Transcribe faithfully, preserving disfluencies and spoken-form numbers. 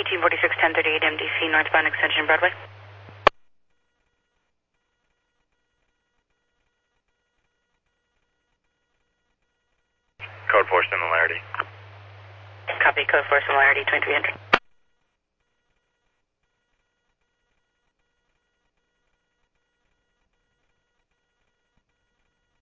eighteen forty-six, ten thirty-eight M D C, northbound extension Broadway. Code four similarity. Copy, code four similarity, twenty-three hundred.